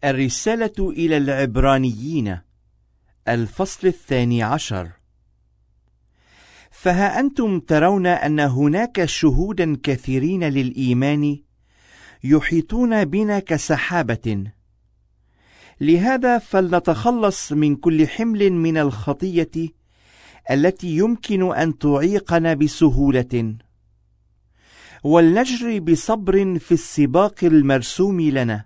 الرسالة إلى العبرانيين، الفصل 12. فها أنتم ترون أن هناك شهودا كثيرين للإيمان يحيطون بنا كسحابة، لهذا فلنتخلص من كل حمل من الخطية التي يمكن أن تعيقنا بسهولة، ولنجري بصبر في السباق المرسوم لنا،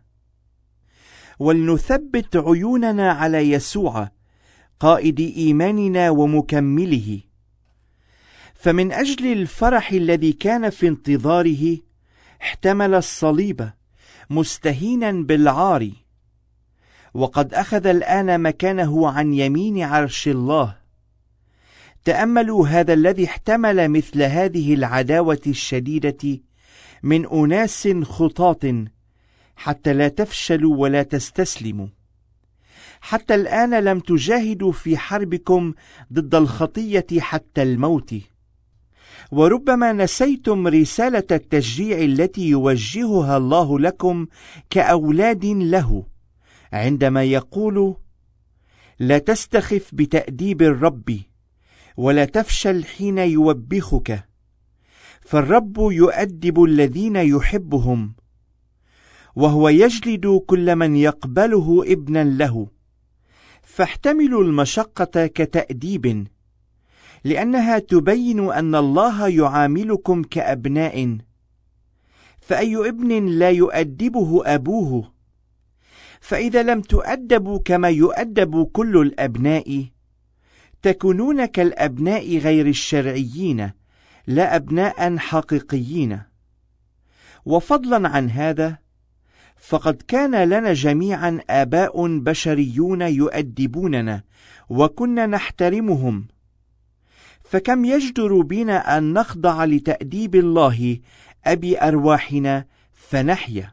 ولنثبت عيوننا على يسوع قائد إيماننا ومكمله. فمن أجل الفرح الذي كان في انتظاره احتمل الصليب مستهينا بالعار، وقد أخذ الآن مكانه عن يمين عرش الله. تأملوا هذا الذي احتمل مثل هذه العداوة الشديدة من أناس خطاة حتى لا تفشلوا ولا تستسلموا. حتى الآن لم تجاهدوا في حربكم ضد الخطية حتى الموت. وربما نسيتم رسالة التشجيع التي يوجهها الله لكم كأولاد له، عندما يقول: لا تستخف بتأديب الرب، ولا تفشل حين يوبخك، فالرب يؤدب الذين يحبهم، وهو يجلد كل من يقبله ابنا له. فاحتملوا المشقة كتأديب، لأنها تبين أن الله يعاملكم كأبناء. فأي ابن لا يؤدبه أبوه؟ فإذا لم تؤدبوا كما يؤدب كل الأبناء، تكونون كالأبناء غير الشرعيين، لا أبناء حقيقيين. وفضلا عن هذا، فقد كان لنا جميعا آباء بشريون يؤدبوننا وكنا نحترمهم، فكم يجدر بنا أن نخضع لتأديب الله أبي أرواحنا فنحيا.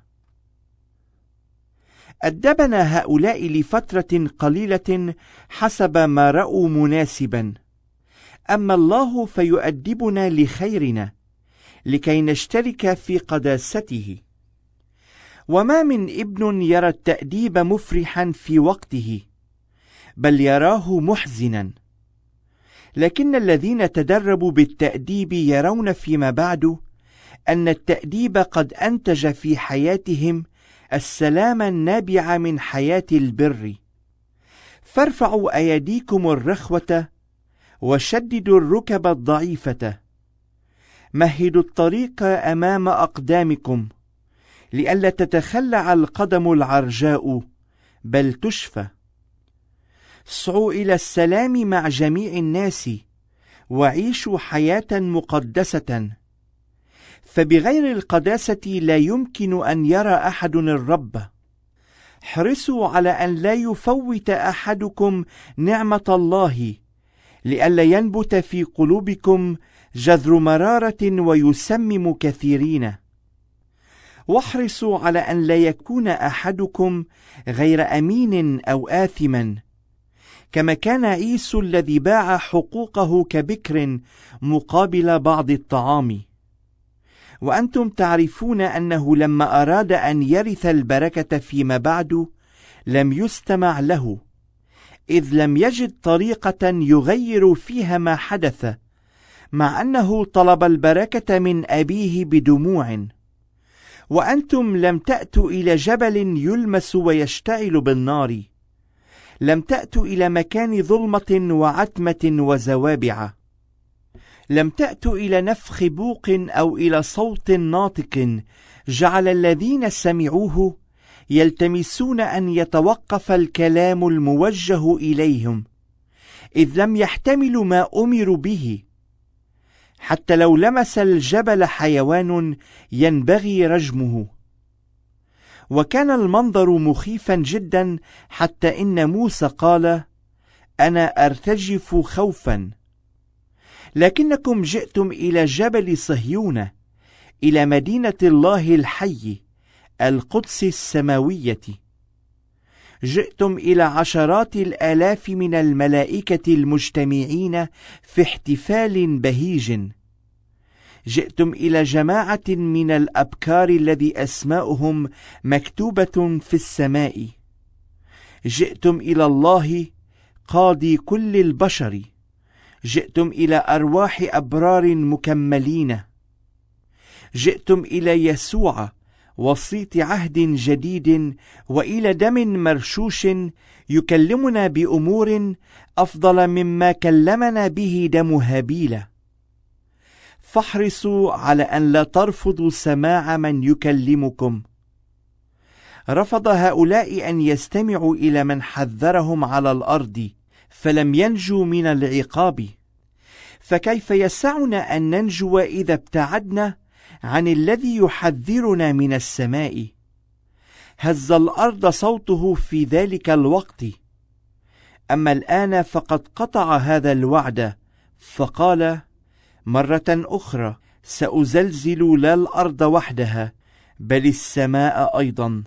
أدبنا هؤلاء لفترة قليلة حسب ما رأوا مناسبا، أما الله فيؤدبنا لخيرنا لكي نشترك في قداسته. وما من ابن يرى التأديب مفرحا في وقته، بل يراه محزنا. لكن الذين تدربوا بالتأديب يرون فيما بعد أن التأديب قد أنتج في حياتهم السلام النابع من حياة البر. فارفعوا أيديكم الرخوة، وشددوا الركب الضعيفة، مهدوا الطريق أمام أقدامكم، لئلا تتخلع القدم العرجاء بل تشفى. اسعوا إلى السلام مع جميع الناس، وعيشوا حياة مقدسة، فبغير القداسة لا يمكن أن يرى أحد الرب. احرصوا على أن لا يفوت أحدكم نعمة الله، لئلا ينبت في قلوبكم جذر مرارة ويسمم كثيرين. واحرصوا على أن لا يكون أحدكم غير أمين أو آثما، كما كان عيسو الذي باع حقوقه كبكر مقابل بعض الطعام. وأنتم تعرفون أنه لما أراد أن يرث البركة فيما بعد لم يستمع له، إذ لم يجد طريقة يغير فيها ما حدث، مع أنه طلب البركة من أبيه بدموع. وأنتم لم تأتوا إلى جبل يلمس ويشتعل بالنار، لم تأتوا إلى مكان ظلمة وعتمة وزوابع، لم تأتوا إلى نفخ بوق أو إلى صوت ناطق جعل الذين سمعوه يلتمسون أن يتوقف الكلام الموجه إليهم، إذ لم يحتملوا ما أمروا به. حتى لو لمس الجبل حيوان ينبغي رجمه. وكان المنظر مخيفا جدا، حتى إن موسى قال: أنا أرتجف خوفا. لكنكم جئتم إلى جبل صهيون، إلى مدينة الله الحي، القدس السماوية. جئتم إلى عشرات الآلاف من الملائكة المجتمعين في احتفال بهيج. جئتم إلى جماعة من الأبكار الذي أسماؤهم مكتوبة في السماء. جئتم إلى الله قاضي كل البشر، جئتم إلى أرواح أبرار مكملين، جئتم إلى يسوع وسيط عهد جديد، وإلى دم مرشوش يكلمنا بأمور أفضل مما كلمنا به دم هابيل. فاحرصوا على أن لا ترفضوا سماع من يكلمكم. رفض هؤلاء أن يستمعوا إلى من حذرهم على الأرض، فلم ينجوا من العقاب. فكيف يسعنا أن ننجو إذا ابتعدنا عن الذي يحذرنا من السماء؟ هز الأرض صوته في ذلك الوقت، أما الآن فقد قطع هذا الوعد، فقال: مرة أخرى سأزلزل لا الأرض وحدها بل السماء أيضا.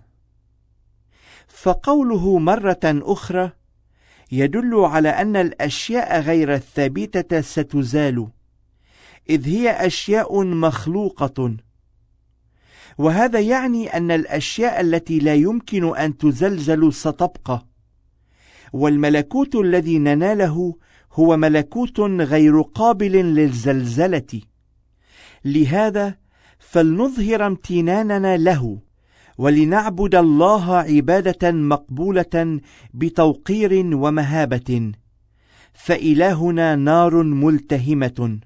فقوله مرة أخرى يدل على أن الأشياء غير الثابتة ستزال، إذ هي أشياء مخلوقة، وهذا يعني أن الأشياء التي لا يمكن أن تزلزل ستبقى، والملكوت الذي نناله هو ملكوت غير قابل للزلزلة. لهذا فلنظهر امتناننا له، ولنعبد الله عبادة مقبولة بتوقير ومهابة، فإلهنا نار ملتهمة.